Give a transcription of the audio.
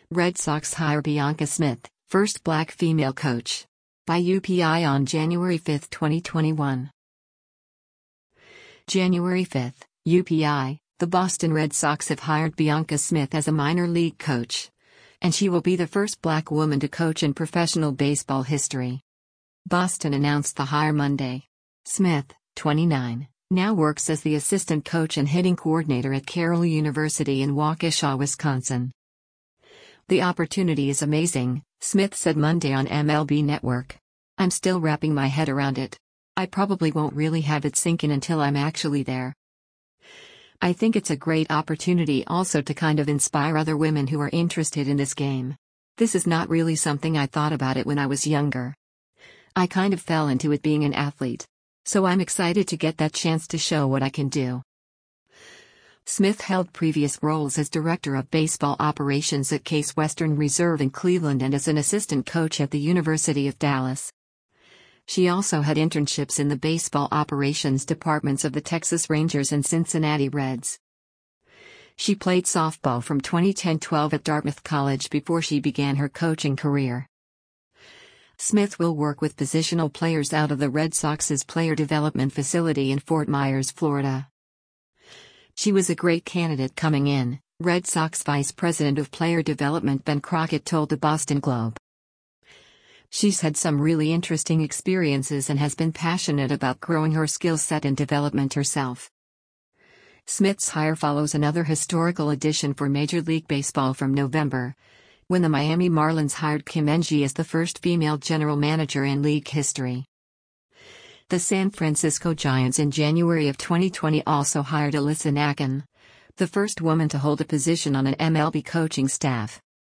Red Sox hire Bianca Smith, first black female coach. By UPI on January 5, 2021. January 5, UPI, the Boston Red Sox have hired Bianca Smith as a minor league coach. And she will be the first black woman to coach in professional baseball history. Boston announced the hire Monday. Smith, 29, now works as the assistant coach and hitting coordinator at Carroll University in Waukesha, Wisconsin. "The opportunity is amazing," Smith said Monday on MLB Network. "I'm still wrapping my head around it. I probably won't really have it sink in until I'm actually there. I think it's a great opportunity also to kind of inspire other women who are interested in this game. This is not really something I thought about it when I was younger. I kind of fell into it being an athlete. So I'm excited to get that chance to show what I can do." Smith held previous roles as director of baseball operations at Case Western Reserve in Cleveland and as an assistant coach at the University of Dallas. She also had internships in the baseball operations departments of the Texas Rangers and Cincinnati Reds. She played softball from 2010-12 at Dartmouth College before she began her coaching career. Smith will work with positional players out of the Red Sox's player development facility in Fort Myers, Florida. "She was a great candidate coming in," Red Sox Vice President of Player Development Ben Crockett told the Boston Globe. "She's had some really interesting experiences and has been passionate about growing her skill set and development herself." Smith's hire follows another historical addition for Major League Baseball from November, when the Miami Marlins hired Kim Ng as the first female general manager in league history. The San Francisco Giants in January of 2020 also hired Alyssa Nakken, the first woman to hold a position on an MLB coaching staff.